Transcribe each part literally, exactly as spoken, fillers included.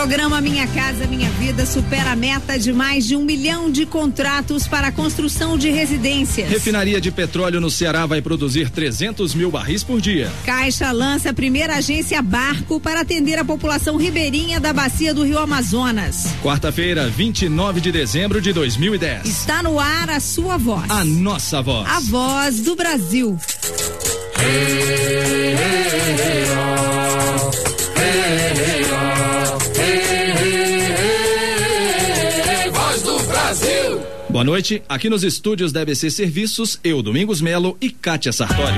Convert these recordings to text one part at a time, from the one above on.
Programa Minha Casa Minha Vida supera a meta de mais de um milhão de contratos para a construção de residências. Refinaria de petróleo no Ceará vai produzir trezentos mil barris por dia. Caixa lança a primeira agência barco para atender a população ribeirinha da bacia do Rio Amazonas. Quarta-feira, vinte e nove de dezembro de dois mil e dez. Está no ar a sua voz. A nossa voz. A voz do Brasil. Hey, hey, hey, oh. Hey, hey, oh. Hey, hey, hey, voz do Brasil. Boa noite, aqui nos estúdios da A B C Serviços, eu, Domingos Melo e Kátia Sartório.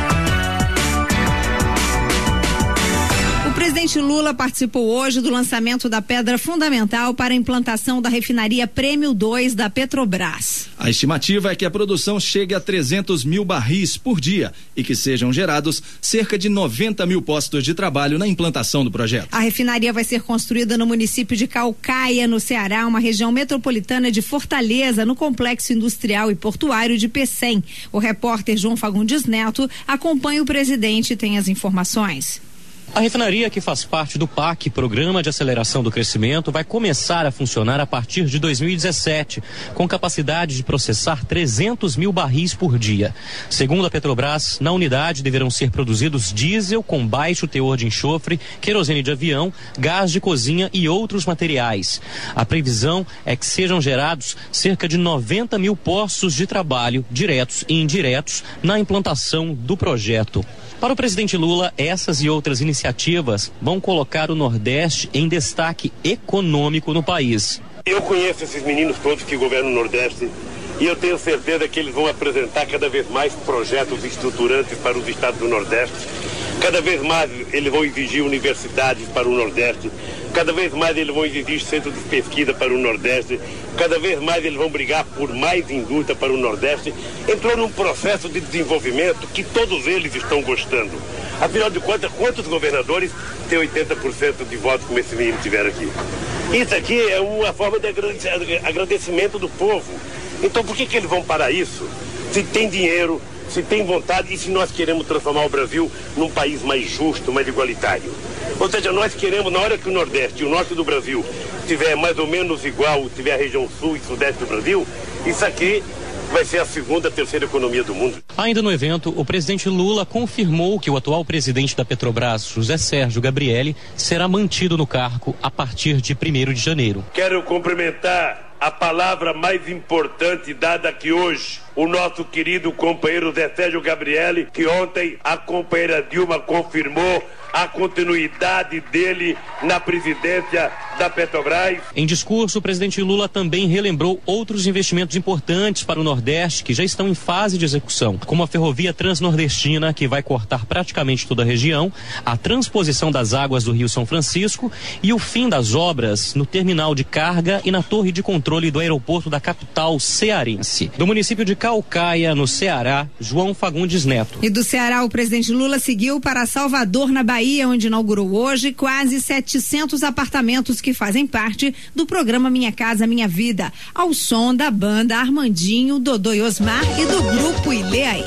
O presidente Lula participou hoje do lançamento da pedra fundamental para a implantação da refinaria Prêmio dois da Petrobras. A estimativa é que a produção chegue a trezentos mil barris por dia e que sejam gerados cerca de noventa mil postos de trabalho na implantação do projeto. A refinaria vai ser construída no município de Caucaia, no Ceará, uma região metropolitana de Fortaleza, no complexo industrial e portuário de Pecém. O repórter João Fagundes Neto acompanha o presidente e tem as informações. A refinaria, que faz parte do P A C, Programa de Aceleração do Crescimento, vai começar a funcionar a partir de dois mil e dezessete, com capacidade de processar trezentos mil barris por dia. Segundo a Petrobras, na unidade deverão ser produzidos diesel com baixo teor de enxofre, querosene de avião, gás de cozinha e outros materiais. A previsão é que sejam gerados cerca de noventa mil postos de trabalho, diretos e indiretos, na implantação do projeto. Para o presidente Lula, essas e outras iniciativas vão colocar o Nordeste em destaque econômico no país. Eu conheço esses meninos todos que governam o Nordeste e eu tenho certeza que eles vão apresentar cada vez mais projetos estruturantes para os estados do Nordeste. Cada vez mais eles vão exigir universidades para o Nordeste. Cada vez mais eles vão exigir centros de pesquisa para o Nordeste. Cada vez mais eles vão brigar por mais indústria para o Nordeste. Entrou num processo de desenvolvimento que todos eles estão gostando. Afinal de contas, quantos governadores têm oitenta por cento de votos como esse menino tiveram aqui? Isso aqui é uma forma de agradecimento do povo. Então por que que eles vão parar isso? Se tem dinheiro, se tem vontade e se nós queremos transformar o Brasil num país mais justo, mais igualitário. Ou seja, nós queremos, na hora que o Nordeste e o Norte do Brasil tiver mais ou menos igual, tiver a região Sul e Sudeste do Brasil, isso aqui vai ser a segunda, terceira economia do mundo. Ainda no evento, o presidente Lula confirmou que o atual presidente da Petrobras, José Sérgio Gabrielli, será mantido no cargo a partir de primeiro de janeiro. Quero cumprimentar a palavra mais importante dada aqui hoje, o nosso querido companheiro Zé Sérgio Gabrielli, que ontem a companheira Dilma confirmou a continuidade dele na presidência da Petrobras. Em discurso, o presidente Lula também relembrou outros investimentos importantes para o Nordeste que já estão em fase de execução, como a ferrovia transnordestina, que vai cortar praticamente toda a região, a transposição das águas do Rio São Francisco e o fim das obras no terminal de carga e na torre de controle do aeroporto da capital cearense. Do município de Caucaia, no Ceará, João Fagundes Neto. E do Ceará, o presidente Lula seguiu para Salvador, na Bahia, onde inaugurou hoje quase setecentos apartamentos que fazem parte do programa Minha Casa Minha Vida, ao som da banda Armandinho, Dodô e Osmar e do grupo Ilê Aí.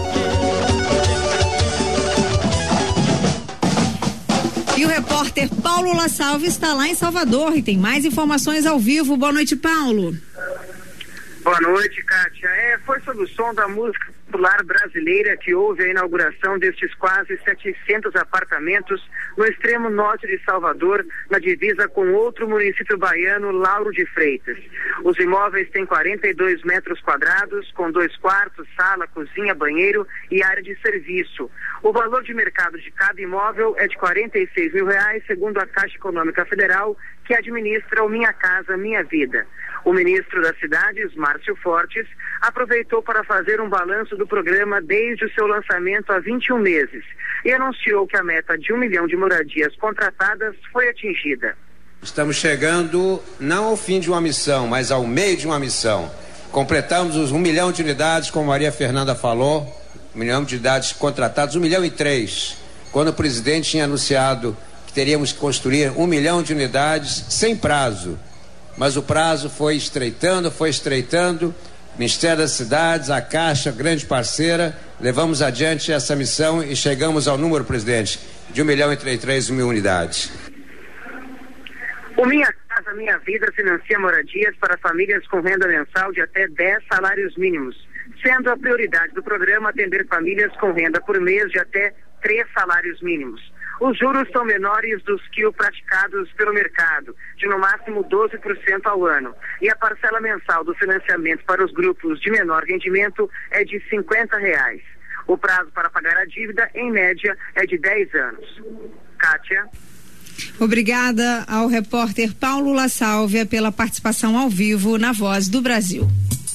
E o repórter Paulo La Salve está lá em Salvador e tem mais informações ao vivo. Boa noite, Paulo. Boa noite, Kátia. É, foi sob o som da música popular brasileira que houve a inauguração destes quase setecentos apartamentos no extremo norte de Salvador, na divisa com outro município baiano, Lauro de Freitas. Os imóveis têm quarenta e dois metros quadrados, com dois quartos, sala, cozinha, banheiro e área de serviço. O valor de mercado de cada imóvel é de quarenta e seis mil reais, segundo a Caixa Econômica Federal, que administra o Minha Casa Minha Vida. O ministro das Cidades, Márcio Fortes, aproveitou para fazer um balanço do programa desde o seu lançamento há vinte e um meses e anunciou que a meta de um milhão de moradias contratadas foi atingida. Estamos chegando não ao fim de uma missão, mas ao meio de uma missão. Completamos os um milhão de unidades, como Maria Fernanda falou, um milhão de unidades contratadas, um milhão e três. Quando o presidente tinha anunciado que teríamos que construir um milhão de unidades sem prazo. Mas o prazo foi estreitando, foi estreitando. Ministério das Cidades, a Caixa, grande parceira, levamos adiante essa missão e chegamos ao número, presidente, de um milhão e trinta e três mil unidades. O Minha Casa Minha Vida financia moradias para famílias com renda mensal de até dez salários mínimos, sendo a prioridade do programa atender famílias com renda por mês de até três salários mínimos. Os juros são menores dos que os praticados pelo mercado, de no máximo doze por cento ao ano. E a parcela mensal do financiamento para os grupos de menor rendimento é de cinquenta reais. O prazo para pagar a dívida, em média, é de dez anos. Kátia. Obrigada ao repórter Paulo La Sálvia pela participação ao vivo na Voz do Brasil.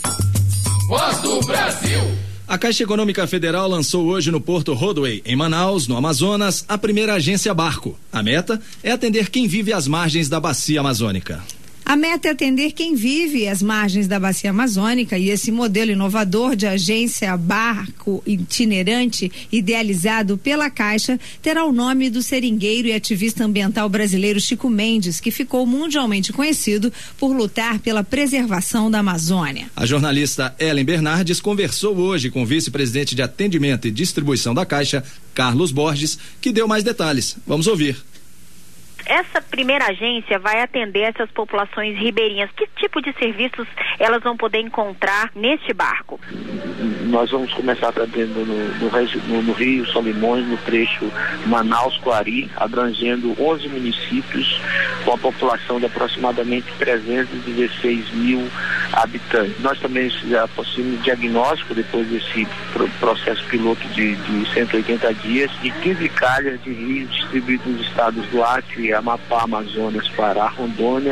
Voz do Brasil. A Caixa Econômica Federal lançou hoje no Porto Rodway, em Manaus, no Amazonas, a primeira agência Barco. A meta é atender quem vive às margens da bacia amazônica. A meta é atender quem vive às margens da bacia amazônica, e esse modelo inovador de agência Barco itinerante, idealizado pela Caixa, terá o nome do seringueiro e ativista ambiental brasileiro Chico Mendes, que ficou mundialmente conhecido por lutar pela preservação da Amazônia. A jornalista Ellen Bernardes conversou hoje com o vice-presidente de atendimento e distribuição da Caixa, Carlos Borges, que deu mais detalhes. Vamos ouvir. Essa primeira agência vai atender essas populações ribeirinhas. Que tipo de serviços elas vão poder encontrar neste barco? Nós vamos começar atendendo no, no, no, no Rio Solimões, no trecho Manaus-Coari, abrangendo onze municípios, com a população de aproximadamente trezentos e dezesseis mil habitantes. Nós também já possuímos diagnóstico, depois desse processo piloto de, de cento e oitenta dias, de quinze calhas de rios distribuídos nos estados do Acre, Amapá, Amazonas, Pará, Rondônia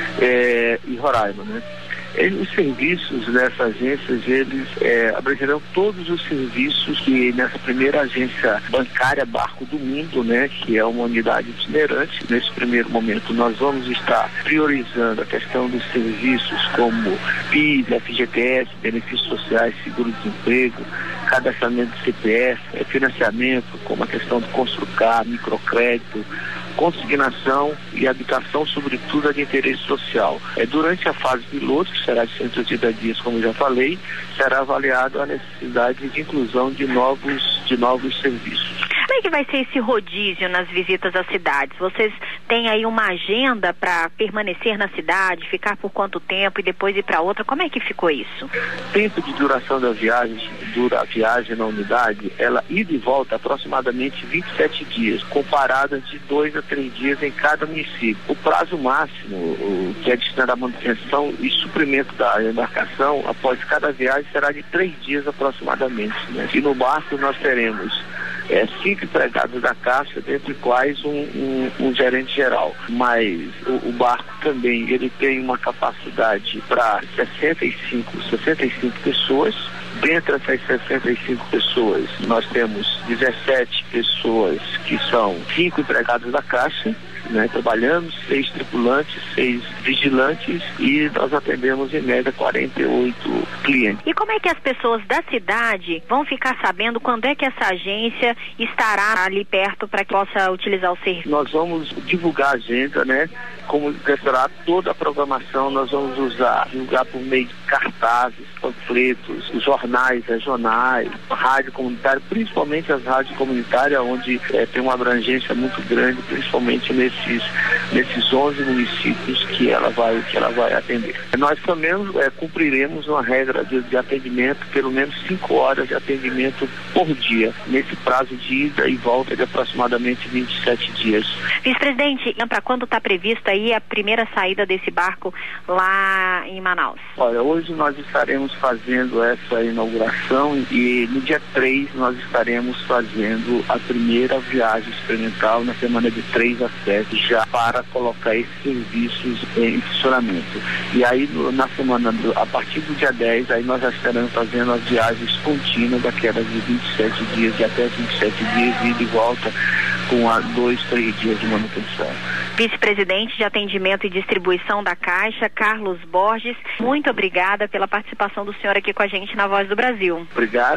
eh, e Roraima, né? Os serviços dessas agências, eles é, abrangerão todos os serviços que nessa primeira agência bancária Barco do Mundo, né, que é uma unidade itinerante. Nesse primeiro momento nós vamos estar priorizando a questão dos serviços como P I S, F G T S, benefícios sociais, seguro-desemprego, cadastramento do C P F, financiamento, como a questão do Construcar, microcrédito, consignação e habitação, sobretudo a de interesse social. É, durante a fase piloto, que será de cento e oitenta dias, como já falei, será avaliado a necessidade de inclusão de novos, de novos serviços. Como é que vai ser esse rodízio nas visitas às cidades? Vocês têm aí uma agenda para permanecer na cidade, ficar por quanto tempo e depois ir para outra? Como é que ficou isso? Tempo de duração da viagem, dura a viagem na unidade, ela ida e volta aproximadamente vinte e sete dias, comparada de dois a três dias em cada município. O prazo máximo, o, que é destinado à manutenção e suprimento da embarcação, após cada viagem, será de três dias aproximadamente, né? E no barco nós teremos É, cinco empregados da Caixa, dentre quais um, um, um gerente geral. Mas o, o barco também, ele tem uma capacidade para sessenta e cinco pessoas. Dentre essas sessenta e cinco pessoas, nós temos dezessete pessoas que são cinco empregados da Caixa, né, trabalhando, seis tripulantes, seis vigilantes, e nós atendemos em média quarenta e oito clientes. E como é que as pessoas da cidade vão ficar sabendo quando é que essa agência estará ali perto para que possa utilizar o serviço? Nós vamos divulgar a agenda, né? Como será toda a programação, nós vamos usar, divulgar por meio de cartazes, panfletos, jornais regionais, rádio comunitária, principalmente as rádios comunitárias, onde é, tem uma abrangência muito grande, principalmente nesses, nesses onze municípios que ela vai, que ela vai atender. Nós também é, cumpriremos uma regra de, de atendimento, pelo menos cinco horas de atendimento por dia, nesse prazo de ida e volta de aproximadamente vinte e sete dias. Vice-presidente, para quando está prevista aí a primeira saída desse barco lá em Manaus? Olha, hoje nós estaremos fazendo essa inauguração e no dia três nós estaremos fazendo a primeira viagem experimental na semana de três a sete, já para colocar esses serviços em funcionamento. E aí no, na semana, do, a partir do dia dez, aí nós já estaremos fazendo as viagens contínuas daquelas de vinte e sete dias, de até vinte e sete dias, ida e volta, com a dois, três dias de manutenção. Vice-presidente de Atendimento e Distribuição da Caixa, Carlos Borges, muito obrigada pela participação do senhor aqui com a gente na Voz do Brasil. Obrigado.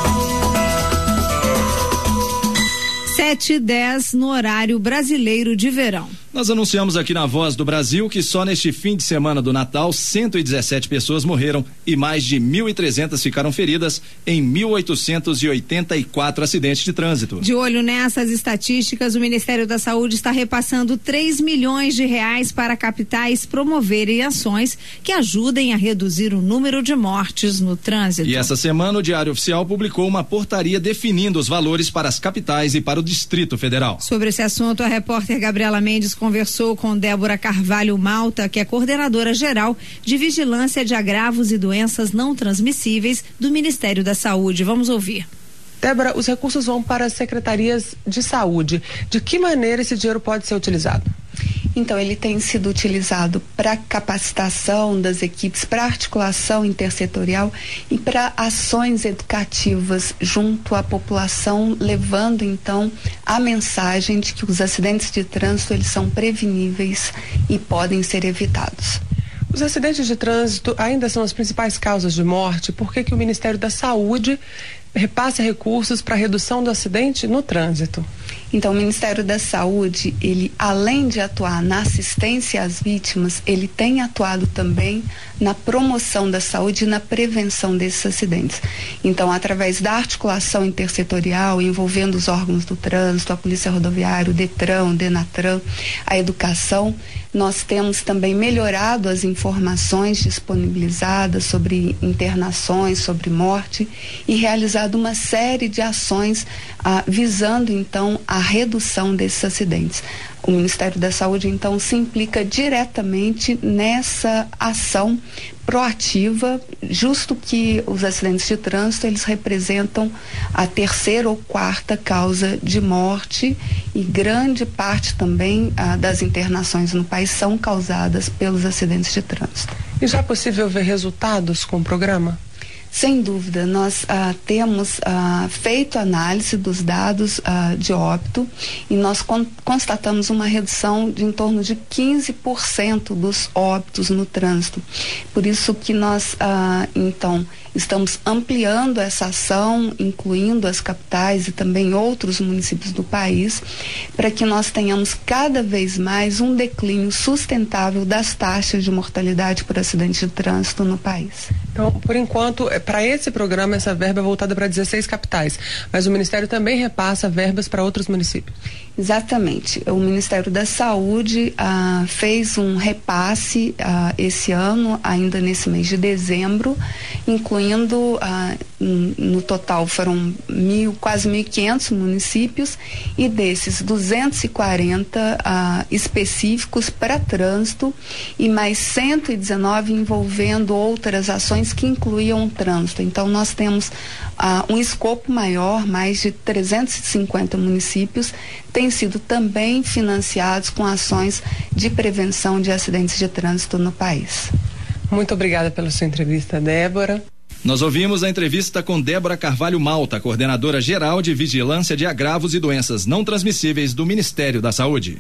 sete e dez no horário brasileiro de verão. Nós anunciamos aqui na Voz do Brasil que só neste fim de semana do Natal, cento e dezessete pessoas morreram e mais de mil e trezentas ficaram feridas em mil oitocentos e oitenta e quatro acidentes de trânsito. De olho nessas estatísticas, o Ministério da Saúde está repassando três milhões de reais para capitais promoverem ações que ajudem a reduzir o número de mortes no trânsito. E essa semana o Diário Oficial publicou uma portaria definindo os valores para as capitais e para o Distrito Federal. Sobre esse assunto, a repórter Gabriela Mendes conversou com Débora Carvalho Malta, que é coordenadora geral de Vigilância de Agravos e Doenças Não Transmissíveis do Ministério da Saúde. Vamos ouvir. Débora, os recursos vão para as secretarias de saúde. De que maneira esse dinheiro pode ser utilizado? Então, ele tem sido utilizado para capacitação das equipes, para articulação intersetorial e para ações educativas junto à população, levando então a mensagem de que os acidentes de trânsito eles são preveníveis e podem ser evitados. Os acidentes de trânsito ainda são as principais causas de morte. Por que que o Ministério da Saúde repassa recursos para a redução do acidente no trânsito? Então, o Ministério da Saúde, ele, além de atuar na assistência às vítimas, ele tem atuado também na promoção da saúde e na prevenção desses acidentes. Então, através da articulação intersetorial, envolvendo os órgãos do trânsito, a Polícia Rodoviária, o Detran, o Denatran, a educação, nós temos também melhorado as informações disponibilizadas sobre internações, sobre morte e realizado uma série de ações ah, visando então a redução desses acidentes. O Ministério da Saúde então se implica diretamente nessa ação proativa, justo que os acidentes de trânsito eles representam a terceira ou quarta causa de morte e grande parte também ah, das internações no país são causadas pelos acidentes de trânsito. E já é possível ver resultados com o programa? Sem dúvida, nós ah, temos ah, feito análise dos dados ah, de óbito e nós con constatamos uma redução de em torno de quinze por cento dos óbitos no trânsito. Por isso que nós, ah, então, estamos ampliando essa ação, incluindo as capitais e também outros municípios do país, para que nós tenhamos cada vez mais um declínio sustentável das taxas de mortalidade por acidente de trânsito no país. Então, por enquanto, para esse programa, essa verba é voltada para dezesseis capitais, mas o Ministério também repassa verbas para outros municípios. Exatamente. O Ministério da Saúde ah, fez um repasse ah, esse ano, ainda nesse mês de dezembro, incluindo, ah, no total foram mil, quase mil e quinhentos municípios e desses duzentos e quarenta ah, específicos para trânsito e mais cento e dezenove envolvendo outras ações que incluíam o trânsito. Então nós temos ah, um escopo maior, mais de trezentos e cinquenta municípios têm sido também financiados com ações de prevenção de acidentes de trânsito no país. Muito obrigada pela sua entrevista, Débora. Nós ouvimos a entrevista com Débora Carvalho Malta, coordenadora geral de Vigilância de Agravos e Doenças Não Transmissíveis do Ministério da Saúde.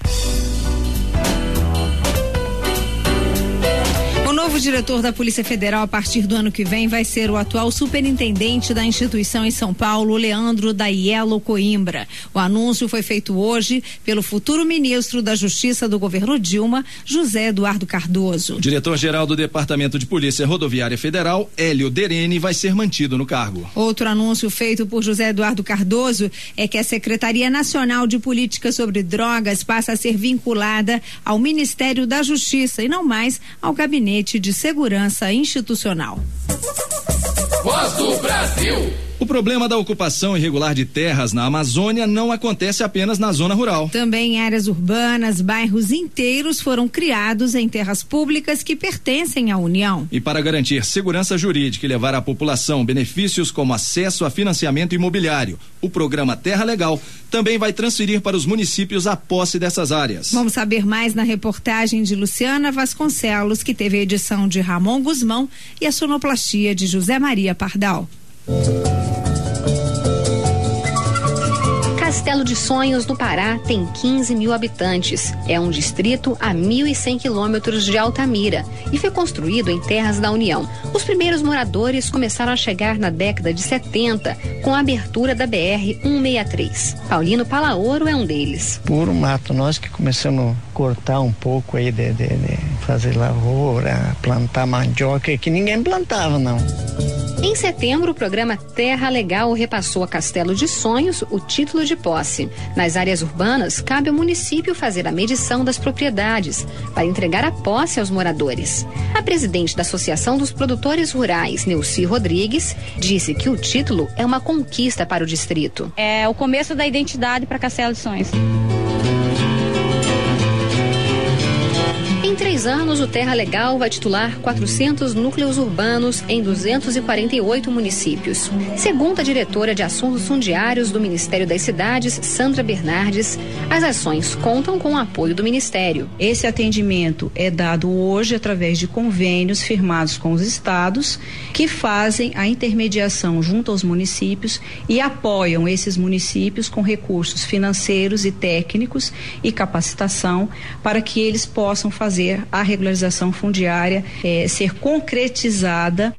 O novo diretor da Polícia Federal a partir do ano que vem vai ser o atual superintendente da instituição em São Paulo, Leandro Daiello Coimbra. O anúncio foi feito hoje pelo futuro ministro da Justiça do governo Dilma, José Eduardo Cardoso. O diretor-geral do Departamento de Polícia Rodoviária Federal, Hélio Derene, vai ser mantido no cargo. Outro anúncio feito por José Eduardo Cardoso é que a Secretaria Nacional de Política sobre Drogas passa a ser vinculada ao Ministério da Justiça e não mais ao Gabinete de Segurança Institucional. Voz do Brasil. O problema da ocupação irregular de terras na Amazônia não acontece apenas na zona rural. Também em áreas urbanas, bairros inteiros foram criados em terras públicas que pertencem à União. E para garantir segurança jurídica e levar à população benefícios como acesso a financiamento imobiliário, o programa Terra Legal também vai transferir para os municípios a posse dessas áreas. Vamos saber mais na reportagem de Luciana Vasconcelos, que teve a edição de Ramon Guzmão e a sonoplastia de José Maria Pardal. Castelo de Sonhos, no Pará, tem quinze mil habitantes. É um distrito a mil e cem quilômetros de Altamira e foi construído em terras da União. Os primeiros moradores começaram a chegar na década de setenta, com a abertura da B R cento e sessenta e três. Paulino Palaoro é um deles. Puro mato, nós que começamos a cortar um pouco aí de, de, de fazer lavoura, plantar mandioca, que ninguém plantava, não. Em setembro, o programa Terra Legal repassou a Castelo de Sonhos o título de posse. Nas áreas urbanas, cabe ao município fazer a medição das propriedades para entregar a posse aos moradores. A presidente da Associação dos Produtores Rurais, Neuci Rodrigues, disse que o título é uma conquista para o distrito. É o começo da identidade para Castelo de Sonhos. Em três anos, o Terra Legal vai titular quatrocentos núcleos urbanos em duzentos e quarenta e oito municípios. Segundo a diretora de Assuntos Fundiários do Ministério das Cidades, Sandra Bernardes, as ações contam com o apoio do Ministério. Esse atendimento é dado hoje através de convênios firmados com os estados, que fazem a intermediação junto aos municípios e apoiam esses municípios com recursos financeiros e técnicos e capacitação para que eles possam fazer a regularização fundiária é, ser concretizada.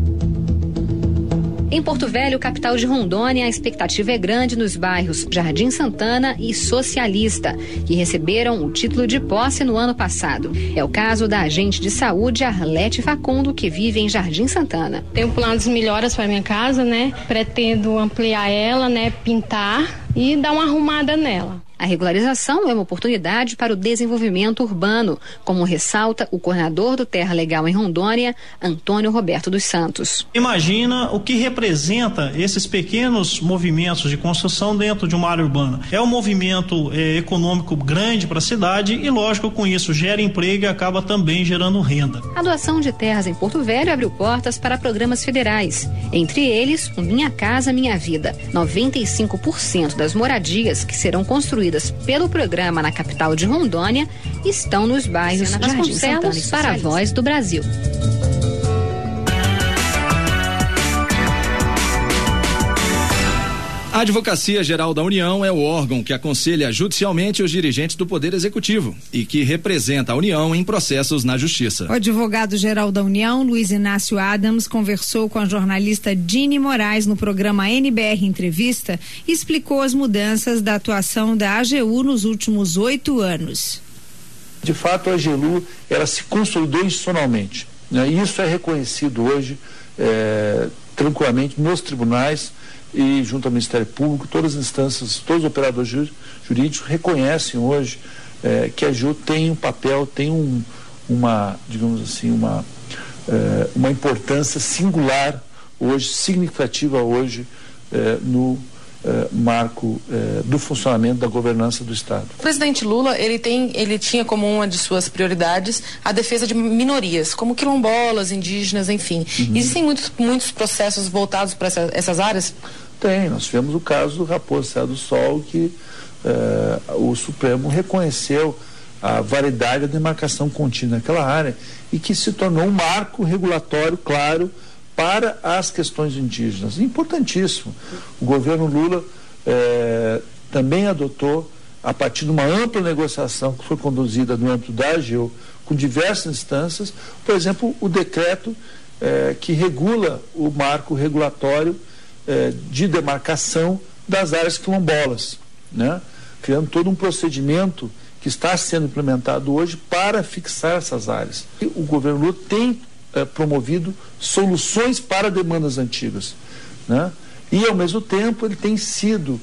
Em Porto Velho, capital de Rondônia, a expectativa é grande nos bairros Jardim Santana e Socialista, que receberam o título de posse no ano passado. É o caso da agente de saúde Arlete Facundo, que vive em Jardim Santana. Tenho planos de melhoras para minha casa, né? Pretendo ampliar ela, né? Pintar e dar uma arrumada nela. A regularização é uma oportunidade para o desenvolvimento urbano, como ressalta o coordenador do Terra Legal em Rondônia, Antônio Roberto dos Santos. Imagina o que representa esses pequenos movimentos de construção dentro de uma área urbana. É um movimento é, econômico grande para a cidade e, lógico, com isso gera emprego e acaba também gerando renda. A doação de terras em Porto Velho abriu portas para programas federais, entre eles o Minha Casa Minha Vida. noventa e cinco por cento das moradias que serão construídas pelo programa na capital de Rondônia estão nos bairros Jardim Santana para a Voz do Brasil. A Advocacia Geral da União é o órgão que aconselha judicialmente os dirigentes do Poder Executivo e que representa a União em processos na Justiça. O advogado-geral da União, Luiz Inácio Adams, conversou com a jornalista Dini Moraes no programa N B R Entrevista e explicou as mudanças da atuação da A G U nos últimos oito anos. De fato, a A G U ela se consolidou institucionalmente, né? E isso é reconhecido hoje é, tranquilamente nos tribunais e junto ao Ministério Público. Todas as instâncias, todos os operadores jurídicos reconhecem hoje eh, que a A G U tem um papel, tem um, uma, digamos assim, uma, eh, uma importância singular hoje, significativa hoje eh, no eh, marco eh, do funcionamento da governança do Estado. O presidente Lula, ele, tem, ele tinha como uma de suas prioridades a defesa de minorias, como quilombolas, indígenas, enfim. Uhum. Existem muitos, muitos processos voltados para essa, essas áreas? Tem, nós tivemos o caso do Raposo Serra do Sol, que eh, o Supremo reconheceu a validade da demarcação contínua naquela área e que se tornou um marco regulatório claro para as questões indígenas. Importantíssimo. O governo Lula eh, também adotou, a partir de uma ampla negociação que foi conduzida no âmbito da A G U, com diversas instâncias, por exemplo, o decreto eh, que regula o marco regulatório eh, de demarcação das áreas quilombolas, né? Criando todo um procedimento que está sendo implementado hoje para fixar essas áreas. E o governo Lula tem eh, promovido soluções para demandas antigas, né? E, ao mesmo tempo, ele tem sido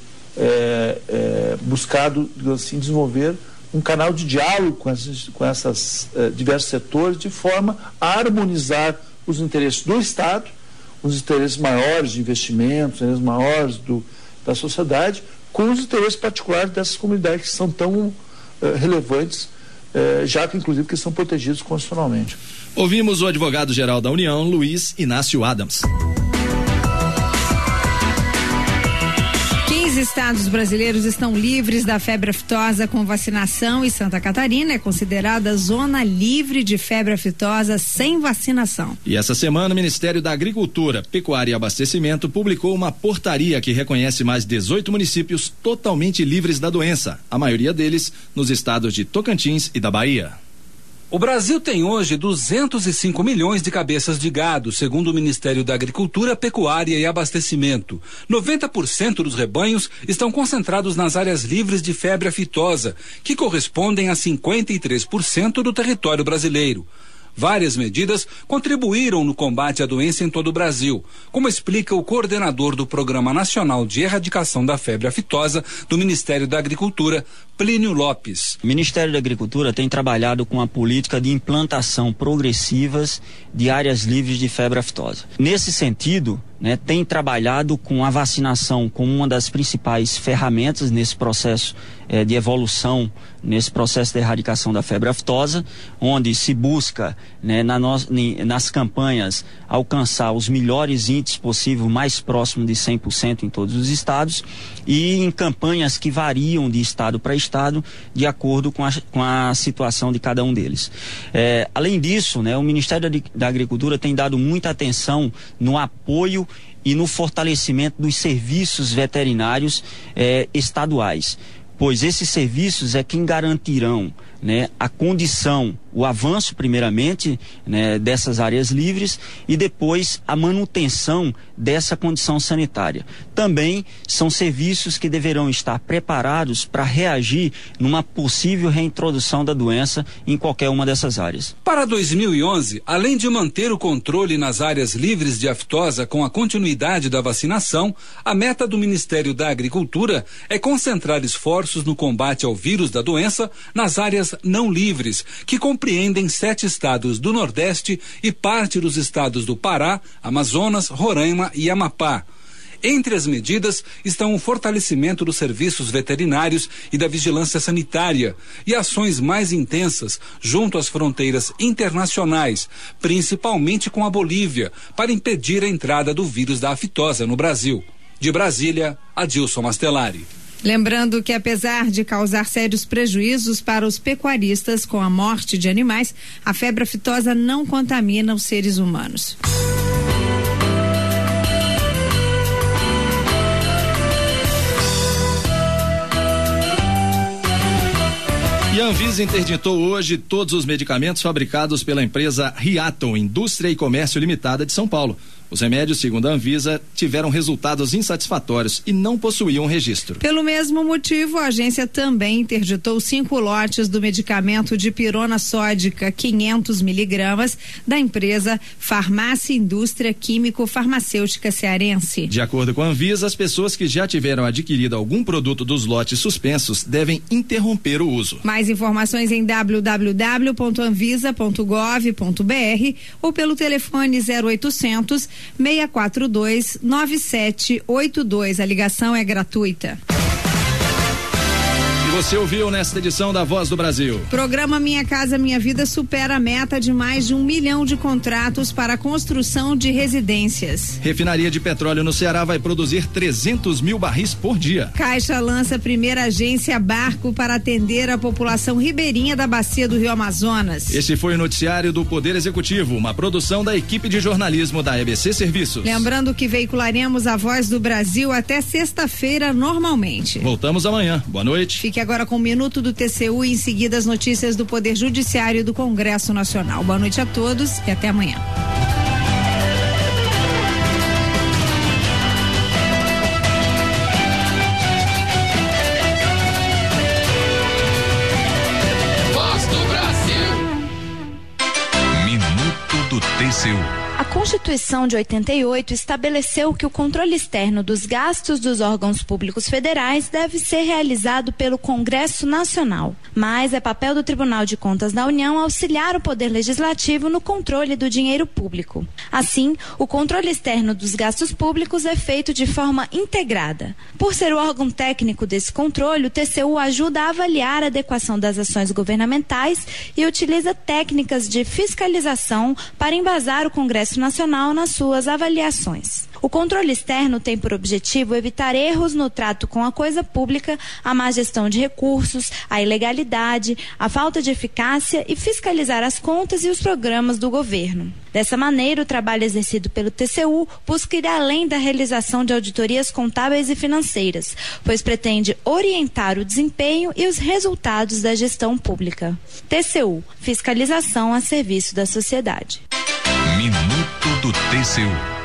é, é, buscado, assim, desenvolver um canal de diálogo com essas, com essas é, diversos setores, de forma a harmonizar os interesses do Estado, os interesses maiores de investimentos, os interesses maiores do, da sociedade, com os interesses particulares dessas comunidades que são tão é, relevantes, é, já que, inclusive, que são protegidos constitucionalmente. Ouvimos o advogado-geral da União, Luiz Inácio Adams. quinze e estados brasileiros estão livres da febre aftosa com vacinação e Santa Catarina é considerada zona livre de febre aftosa sem vacinação. E essa semana o Ministério da Agricultura, Pecuária e Abastecimento publicou uma portaria que reconhece mais dezoito municípios totalmente livres da doença, a maioria deles nos estados de Tocantins e da Bahia. O Brasil tem hoje duzentos e cinco milhões de cabeças de gado, segundo o Ministério da Agricultura, Pecuária e Abastecimento. noventa por cento dos rebanhos estão concentrados nas áreas livres de febre aftosa, que correspondem a cinquenta e três por cento do território brasileiro. Várias medidas contribuíram no combate à doença em todo o Brasil, como explica o coordenador do Programa Nacional de Erradicação da Febre Aftosa do Ministério da Agricultura, Plínio Lopes. O Ministério da Agricultura tem trabalhado com a política de implantação progressivas de áreas livres de febre aftosa. Nesse sentido, né, tem trabalhado com a vacinação como uma das principais ferramentas nesse processo eh, de evolução, nesse processo de erradicação da febre aftosa, onde se busca, né, na no, nas campanhas alcançar os melhores índices possíveis, mais próximo de cem por cento em todos os estados, e em campanhas que variam de estado para estado de acordo com a, com a situação de cada um deles. É, além disso, né, o Ministério da, da Agricultura tem dado muita atenção no apoio e no fortalecimento dos serviços veterinários eh, estaduais, pois esses serviços é quem garantirão, né, a condição, o avanço primeiramente, né, dessas áreas livres e depois a manutenção dessa condição sanitária. Também são serviços que deverão estar preparados para reagir numa possível reintrodução da doença em qualquer uma dessas áreas. Para dois mil e onze, além de manter o controle nas áreas livres de aftosa com a continuidade da vacinação, a meta do Ministério da Agricultura é concentrar esforços no combate ao vírus da doença nas áreas não livres, que compreendem sete estados do Nordeste e parte dos estados do Pará, Amazonas, Roraima e Amapá. Entre as medidas estão o fortalecimento dos serviços veterinários e da vigilância sanitária e ações mais intensas junto às fronteiras internacionais, principalmente com a Bolívia, para impedir a entrada do vírus da aftosa no Brasil. De Brasília, Adilson Mastelari. Lembrando que, apesar de causar sérios prejuízos para os pecuaristas com a morte de animais, a febre aftosa não contamina os seres humanos. E a Anvisa interditou hoje todos os medicamentos fabricados pela empresa Riaton Indústria e Comércio Limitada de São Paulo. Os remédios, segundo a Anvisa, tiveram resultados insatisfatórios e não possuíam registro. Pelo mesmo motivo, a agência também interditou cinco lotes do medicamento de pirona sódica quinhentos miligramas da empresa Farmácia Indústria Químico Farmacêutica Cearense. De acordo com a Anvisa, as pessoas que já tiveram adquirido algum produto dos lotes suspensos devem interromper o uso. Mais informações em w w w ponto anvisa ponto gov ponto b r ou pelo telefone zero oitocentos, seis quatro dois, nove sete oito dois. A ligação é gratuita. Você ouviu nesta edição da Voz do Brasil. Programa Minha Casa Minha Vida supera a meta de mais de um milhão de contratos para a construção de residências. Refinaria de petróleo no Ceará vai produzir trezentos mil barris por dia. Caixa lança a primeira agência barco para atender a população ribeirinha da bacia do Rio Amazonas. Este foi o noticiário do Poder Executivo, uma produção da equipe de jornalismo da E B C Serviços. Lembrando que veicularemos a Voz do Brasil até sexta-feira normalmente. Voltamos amanhã. Boa noite. Fique agora com o Minuto do T C U e em seguida as notícias do Poder Judiciário e do Congresso Nacional. Boa noite a todos e até amanhã. Voz do Brasil. Minuto do T C U. A Constituição de oitenta e oito estabeleceu que o controle externo dos gastos dos órgãos públicos federais deve ser realizado pelo Congresso Nacional, mas é papel do Tribunal de Contas da União auxiliar o Poder Legislativo no controle do dinheiro público. Assim, o controle externo dos gastos públicos é feito de forma integrada. Por ser o órgão técnico desse controle, o T C U ajuda a avaliar a adequação das ações governamentais e utiliza técnicas de fiscalização para embasar o Congresso Nacional nas suas avaliações. O controle externo tem por objetivo evitar erros no trato com a coisa pública, a má gestão de recursos, a ilegalidade, a falta de eficácia e fiscalizar as contas e os programas do governo. Dessa maneira, o trabalho exercido pelo T C U busca ir além da realização de auditorias contábeis e financeiras, pois pretende orientar o desempenho e os resultados da gestão pública. T C U, fiscalização a serviço da sociedade. Minuto do T C U.